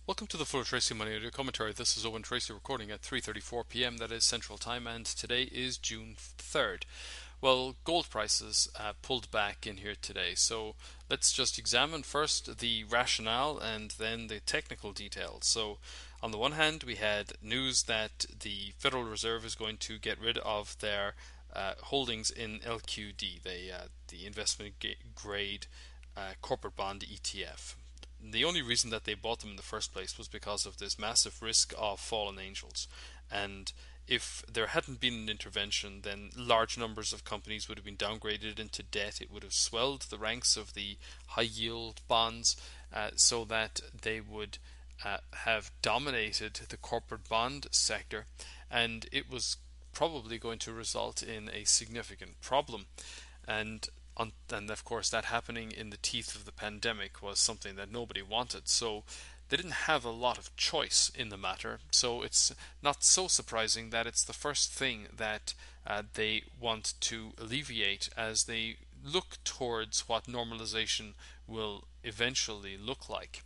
Welcome to the Full Tracy Money Audio Commentary. This is Owen Tracy recording at 3:34 p.m. That is Central Time, and today is June 3rd. Well, gold prices pulled back in here today, so let's just examine first the rationale and then the technical details. So, on the one hand, we had news that the Federal Reserve is going to get rid of their holdings in LQD, the investment grade corporate bond ETF. The only reason that they bought them in the first place was because of this massive risk of fallen angels. And if there hadn't been an intervention, then large numbers of companies would have been downgraded into debt. It would have swelled the ranks of the high yield bonds so that they would have dominated the corporate bond sector, and it was probably going to result in a significant problem. And of course, that happening in the teeth of the pandemic was something that nobody wanted. So they didn't have a lot of choice in the matter. So it's not so surprising that it's the first thing that they want to alleviate as they look towards what normalization will eventually look like.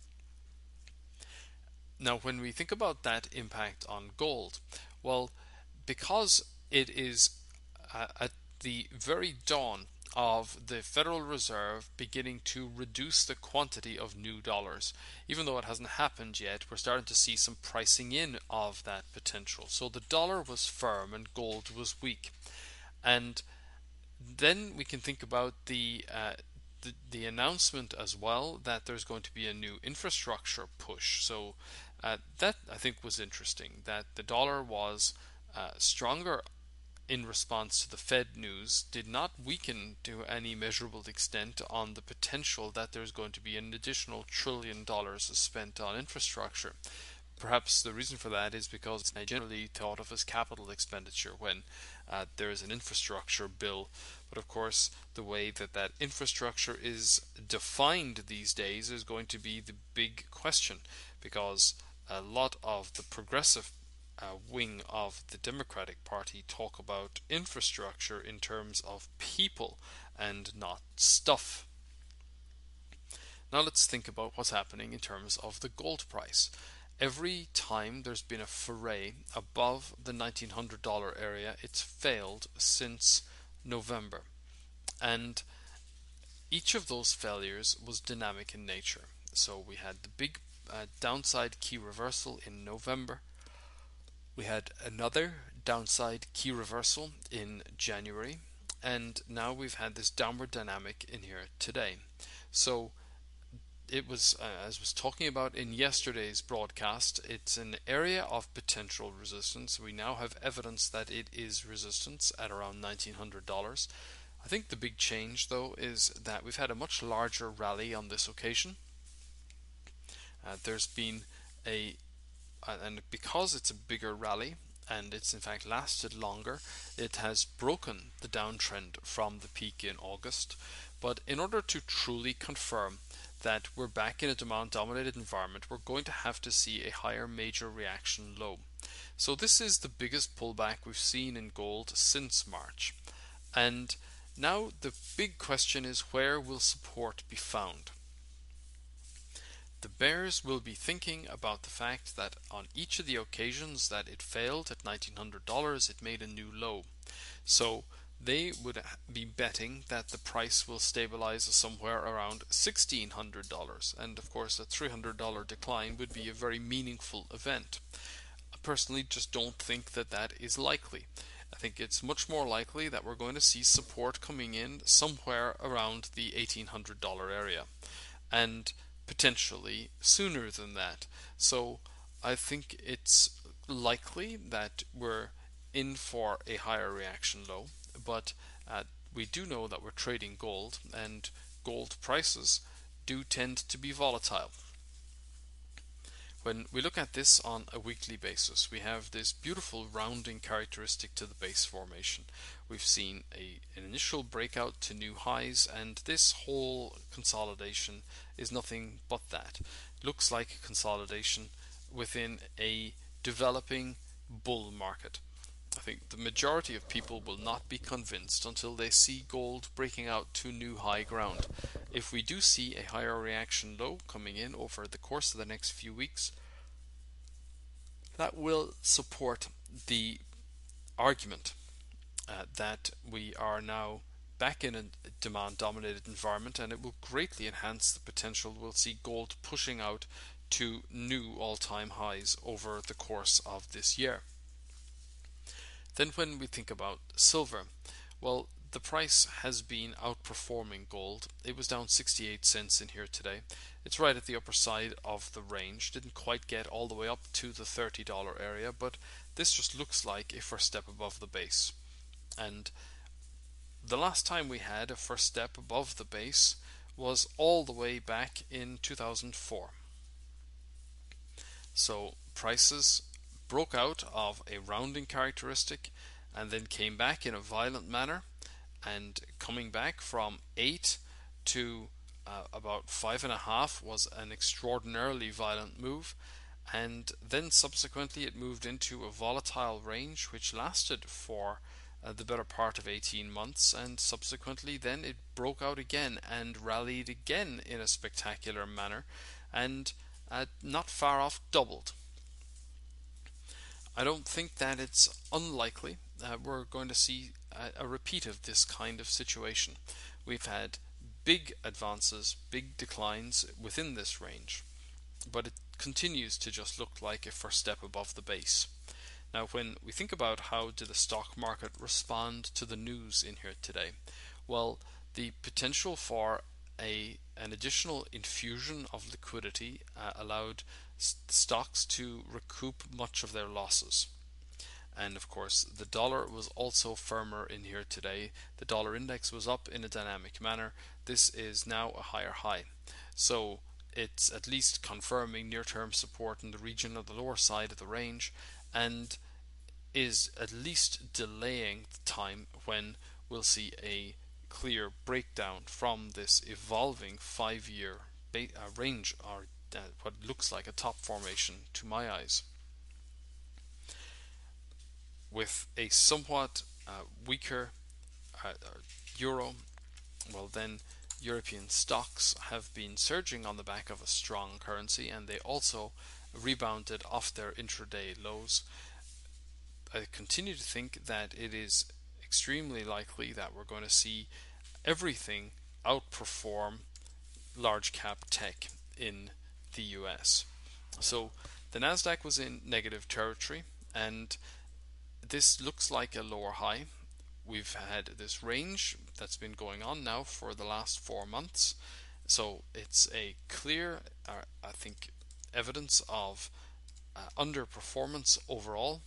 Now, when we think about that impact on gold, well, because it is at the very dawn of the Federal Reserve beginning to reduce the quantity of new dollars. Even though it hasn't happened yet, we're starting to see some pricing in of that potential. So the dollar was firm and gold was weak. And then we can think about the announcement as well that there's going to be a new infrastructure push. So that I think was interesting. That the dollar was stronger in response to the Fed news, did not weaken to any measurable extent on the potential that there's going to be an additional $1 trillion spent on infrastructure. Perhaps the reason for that is because it's generally thought of as capital expenditure when there is an infrastructure bill. But of course, the way that that infrastructure is defined these days is going to be the big question, because a lot of the progressive wing of the Democratic Party talk about infrastructure in terms of people and not stuff. Now let's think about what's happening in terms of the gold price. Every time there's been a foray above the $1,900 area, it's failed since November. And each of those failures was dynamic in nature. So we had the big downside key reversal in November. We had another downside key reversal in January, and now we've had this downward dynamic in here today. So it was, as I was talking about in yesterday's broadcast, it's an area of potential resistance. We now have evidence that it is resistance at around $1,900. I think the big change, though, is that we've had a much larger rally on this occasion. There's been and because it's a bigger rally and it's in fact lasted longer, it has broken the downtrend from the peak in August. But in order to truly confirm that we're back in a demand dominated environment, we're going to have to see a higher major reaction low. So this is the biggest pullback we've seen in gold since March. And now the big question is, where will support be found? The bears will be thinking about the fact that on each of the occasions that it failed at $1,900, it made a new low. So they would be betting that the price will stabilize somewhere around $1,600. And of course, a $300 decline would be a very meaningful event. I personally just don't think that that is likely. I think it's much more likely that we're going to see support coming in somewhere around the $1,800 area. And potentially sooner than that. So I think it's likely that we're in for a higher reaction low, but we do know that we're trading gold, and gold prices do tend to be volatile. When we look at this on a weekly basis, we have this beautiful rounding characteristic to the base formation. We've seen an initial breakout to new highs, and this whole consolidation is nothing but that. Looks like consolidation within a developing bull market. I think the majority of people will not be convinced until they see gold breaking out to new high ground. If we do see a higher reaction low coming in over the course of the next few weeks, that will support the argument that we are now back in a demand dominated environment, and it will greatly enhance the potential we'll see gold pushing out to new all time highs over the course of this year. Then, when we think about silver, well, the price has been outperforming gold. It was down 68 cents in here today. It's right at the upper side of the range. Didn't quite get all the way up to the $30 area, but this just looks like a first step above the base. And the last time we had a first step above the base was all the way back in 2004. So prices broke out of a rounding characteristic and then came back in a violent manner, and coming back from 8 to about 5.5 was an extraordinarily violent move, and then subsequently it moved into a volatile range which lasted for the better part of 18 months, and subsequently then it broke out again and rallied again in a spectacular manner, and not far off doubled. I don't think that it's unlikely we're going to see a repeat of this kind of situation. We've had big advances, big declines within this range, but it continues to just look like a first step above the base. Now, when we think about how did the stock market respond to the news in here today, well, the potential for an additional infusion of liquidity allowed stocks to recoup much of their losses. And of course, the dollar was also firmer in here today. The dollar index was up in a dynamic manner. This is now a higher high. So it's at least confirming near-term support in the region of the lower side of the range, and is at least delaying the time when we'll see a clear breakdown from this evolving 5-year range, or what looks like a top formation to my eyes. With a somewhat weaker euro, well then European stocks have been surging on the back of a strong currency, and they also rebounded off their intraday lows. I continue to think that it is extremely likely that we're going to see everything outperform large cap tech in the US. So the Nasdaq was in negative territory, and this looks like a lower high. We've had this range that's been going on now for the last 4 months, so it's a clear, I think, evidence of underperformance overall.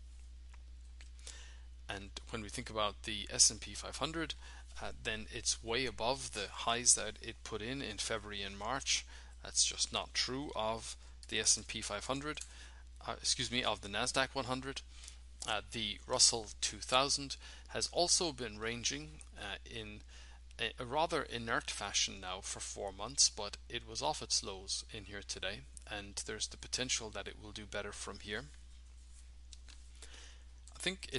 And when we think about the S&P 500, then it's way above the highs that it put in February and March. That's just not true of the S&P 500, of the Nasdaq 100. The Russell 2000 has also been ranging in a rather inert fashion now for 4 months, but it was off its lows in here today, and there's the potential that it will do better from here. I think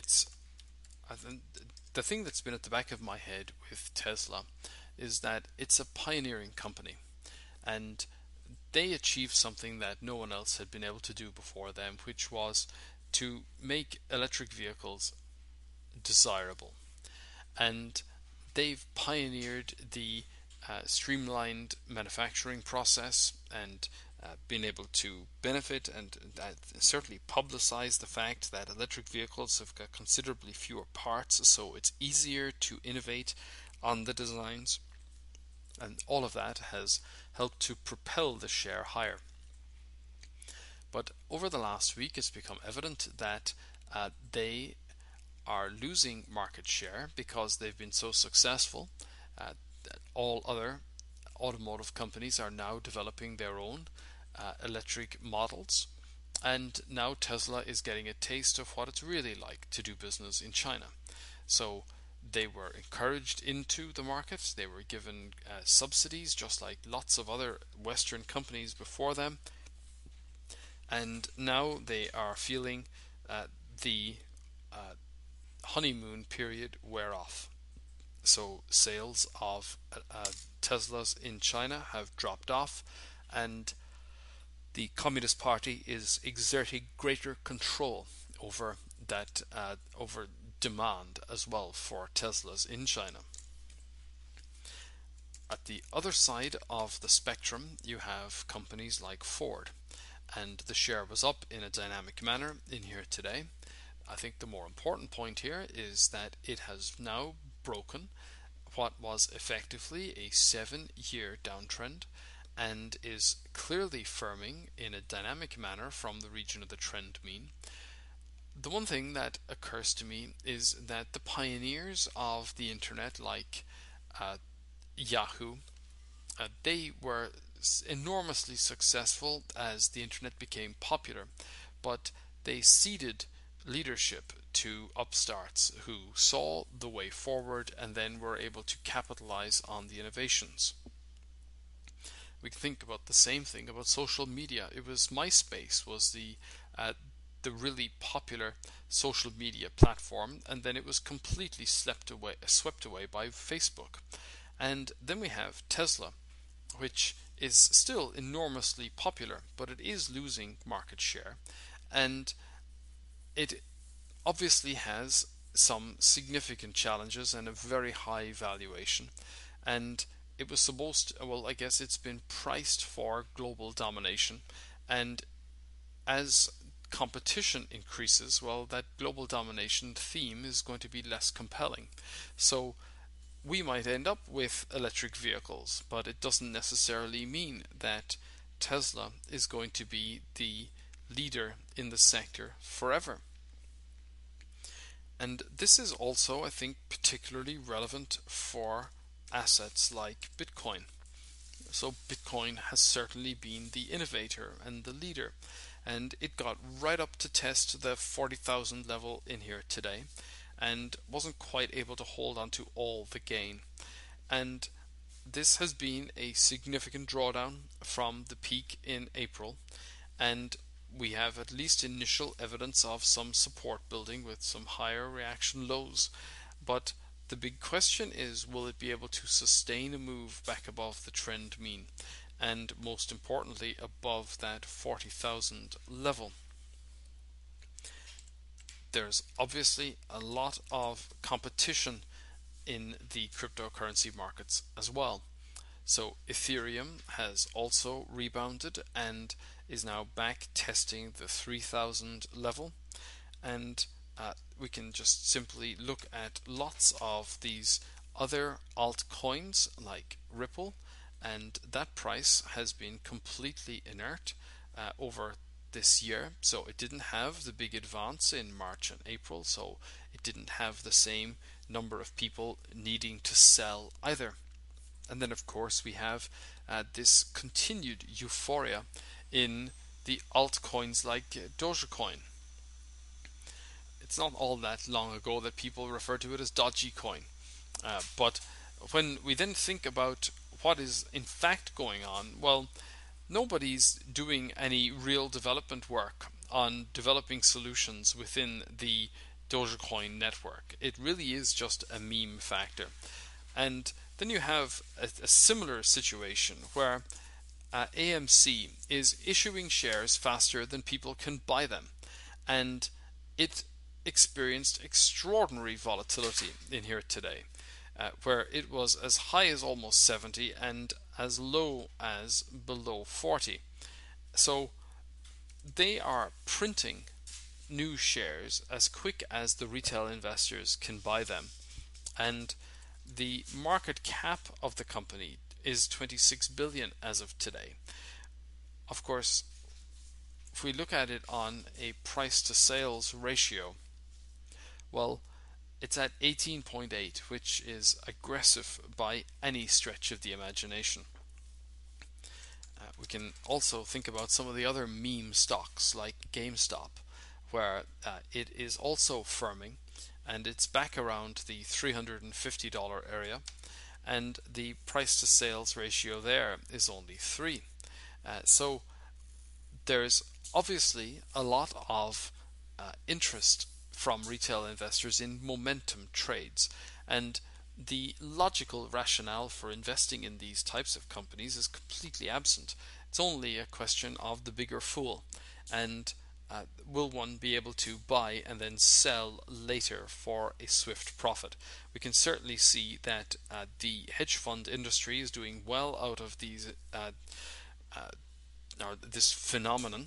the thing that's been at the back of my head with Tesla is that it's a pioneering company, and they achieved something that no one else had been able to do before them, which was to make electric vehicles desirable. And they've pioneered the streamlined manufacturing process, and been able to benefit and certainly publicize the fact that electric vehicles have got considerably fewer parts, so it's easier to innovate on the designs, and all of that has helped to propel the share higher. But over the last week, it's become evident that they are losing market share because they've been so successful. All other automotive companies are now developing their own electric models, and now Tesla is getting a taste of what it's really like to do business in China. So they were encouraged into the market, they were given subsidies just like lots of other Western companies before them, and now they are feeling the honeymoon period wear off. So sales of Teslas in China have dropped off, and the Communist Party is exerting greater control over over demand as well for Teslas in China. At the other side of the spectrum, you have companies like Ford, and the share was up in a dynamic manner in here today. I think the more important point here is that it has now broken what was effectively a 7-year downtrend and is clearly firming in a dynamic manner from the region of the trend mean. The one thing that occurs to me is that the pioneers of the internet, like uh, Yahoo, they were enormously successful as the internet became popular, but they ceded leadership to upstarts who saw the way forward and then were able to capitalize on the innovations. We can think about the same thing about social media. It was MySpace was the really popular social media platform, and then it was completely swept away by Facebook. And then we have Tesla, which is still enormously popular, but it is losing market share, and it obviously has some significant challenges and a very high valuation. And it was supposed to, well, I guess it's been priced for global domination, and as competition increases, well, that global domination theme is going to be less compelling. So we might end up with electric vehicles, but it doesn't necessarily mean that Tesla is going to be the leader in the sector forever. And this is also, I think, particularly relevant for assets like Bitcoin. So Bitcoin has certainly been the innovator and the leader, and it got right up to test the 40,000 level in here today and wasn't quite able to hold on to all the gain. And this has been a significant drawdown from the peak in April, and we have at least initial evidence of some support building with some higher reaction lows. But the big question is, will it be able to sustain a move back above the trend mean? And most importantly, above that 40,000 level. There's obviously a lot of competition in the cryptocurrency markets as well. So Ethereum has also rebounded and is now back testing the 3,000 level, and we can just simply look at lots of these other altcoins like Ripple, and that price has been completely inert over this year. So it didn't have the big advance in March and April, so it didn't have the same number of people needing to sell either. And then, of course, we have this continued euphoria in the altcoins like Dogecoin. It's not all that long ago that people referred to it as dodgy coin. But when we then think about what is in fact going on, well, nobody's doing any real development work on developing solutions within the Dogecoin network. It really is just a meme factor. And then you have a similar situation where AMC is issuing shares faster than people can buy them, and it experienced extraordinary volatility in here today, where it was as high as almost 70 and as low as below 40. So they are printing new shares as quick as the retail investors can buy them, and the market cap of the company is 26 billion as of today. Of course, if we look at it on a price to sales ratio, well, it's at 18.8, which is aggressive by any stretch of the imagination. We can also think about some of the other meme stocks like GameStop, where it is also firming, and it's back around the $350 area, and the price to sales ratio there is only 3. So there's obviously a lot of interest from retail investors in momentum trades. And the logical rationale for investing in these types of companies is completely absent. It's only a question of the bigger fool. And will one be able to buy and then sell later for a swift profit? We can certainly see that the hedge fund industry is doing well out of these uh, or this phenomenon,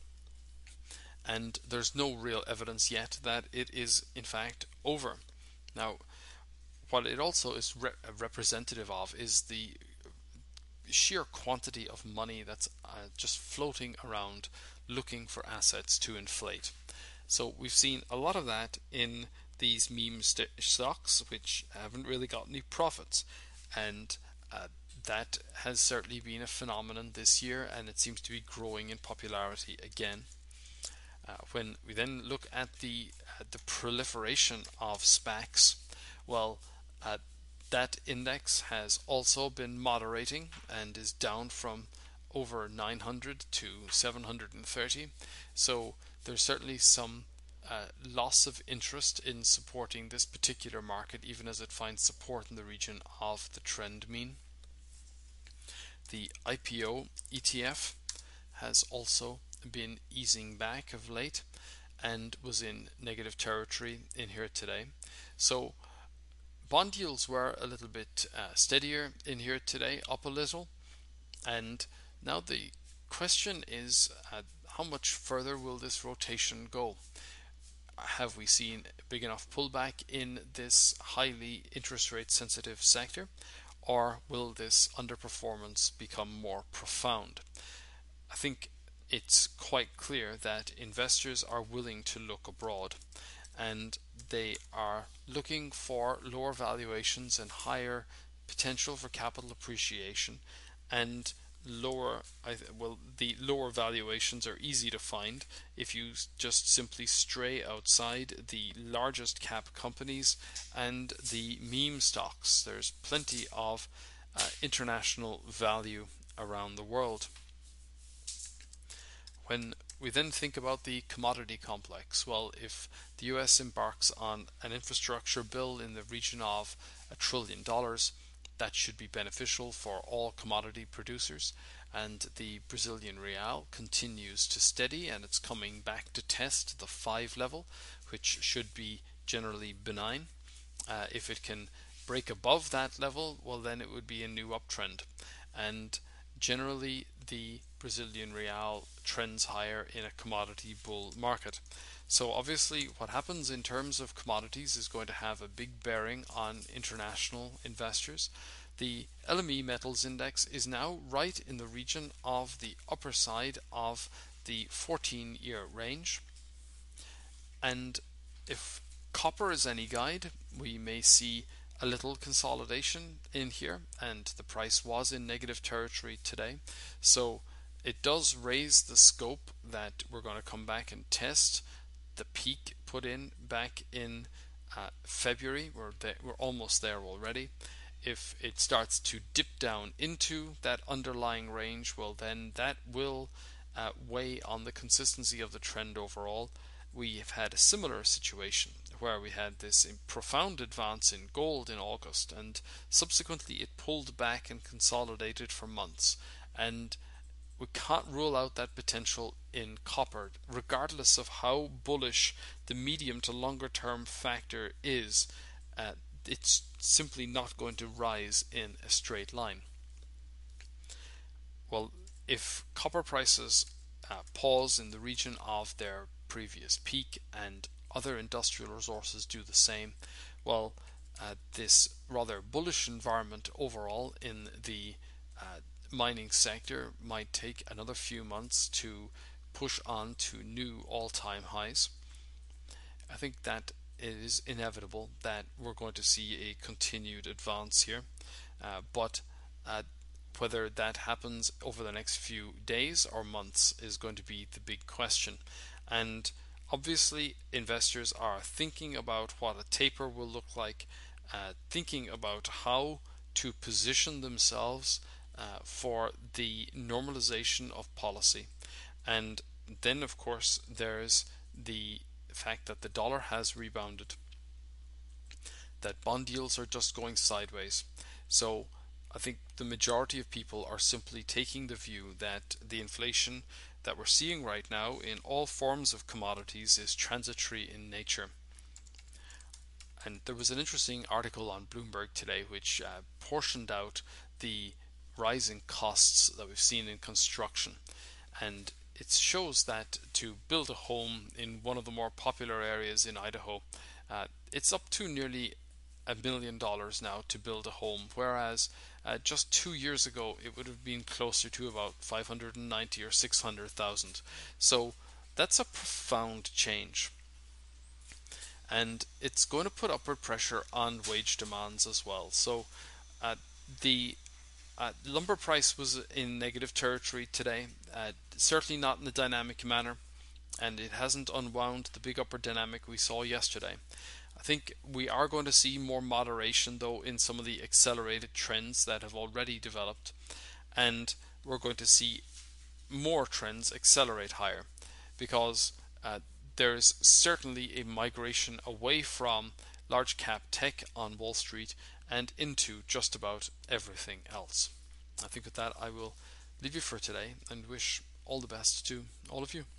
and there's no real evidence yet that it is in fact over. Now, what it also is representative of is the sheer quantity of money that's just floating around looking for assets to inflate. So we've seen a lot of that in these meme stocks, which haven't really got any profits, and that has certainly been a phenomenon this year, and it seems to be growing in popularity again. When we then look at the proliferation of SPACs, well, that index has also been moderating and is down from over 900 to 730. So there's certainly some loss of interest in supporting this particular market, even as it finds support in the region of the trend mean. The IPO ETF has also been easing back of late and was in negative territory in here today. So bond yields were a little bit steadier in here today, up a little. And now the question is, how much further will this rotation go? Have we seen a big enough pullback in this highly interest rate sensitive sector, or will this underperformance become more profound? I think it's quite clear that investors are willing to look abroad, and they are looking for lower valuations and higher potential for capital appreciation, and the lower valuations are easy to find if you just simply stray outside the largest cap companies and the meme stocks. There's plenty of international value around the world. When we then think about the commodity complex, well, if the US embarks on an infrastructure bill in the region of $1 trillion, that should be beneficial for all commodity producers, and the Brazilian real continues to steady and it's coming back to test the 5 level, which should be generally benign. If it can break above that level, well, then it would be a new uptrend, and generally the Brazilian real trends higher in a commodity bull market. So obviously what happens in terms of commodities is going to have a big bearing on international investors. The LME metals index is now right in the region of the upper side of the 14-year range. And if copper is any guide, we may see a little consolidation in here, and the price was in negative territory today. So it does raise the scope that we're going to come back and test the peak put in back in February. We're almost there already. If it starts to dip down into that underlying range, well, then that will weigh on the consistency of the trend overall. We have had a similar situation where we had this profound advance in gold in August, and subsequently it pulled back and consolidated for months. And we can't rule out that potential in copper, regardless of how bullish the medium to longer term factor is. It's simply not going to rise in a straight line. Well, if copper prices pause in the region of their previous peak and other industrial resources do the same, well, this rather bullish environment overall in the mining sector might take another few months to push on to new all-time highs. I think that it is inevitable that we're going to see a continued advance here, but whether that happens over the next few days or months is going to be the big question. And obviously investors are thinking about what a taper will look like, thinking about how to position themselves for the normalization of policy. And then of course there's the fact that the dollar has rebounded, that bond yields are just going sideways. So I think the majority of people are simply taking the view that the inflation that we're seeing right now in all forms of commodities is transitory in nature. And there was an interesting article on Bloomberg today which portioned out the rising costs that we've seen in construction. And it shows that to build a home in one of the more popular areas in Idaho, it's up to nearly $1 million now to build a home, whereas just 2 years ago it would have been closer to about 590 or 600,000. So that's a profound change, and it's going to put upward pressure on wage demands as well. So uh, the lumber price was in negative territory today, certainly not in a dynamic manner, and it hasn't unwound the big upward dynamic we saw yesterday. I think we are going to see more moderation, though, in some of the accelerated trends that have already developed, and we're going to see more trends accelerate higher because there's certainly a migration away from large cap tech on Wall Street and into just about everything else. I think with that, I will leave you for today and wish all the best to all of you.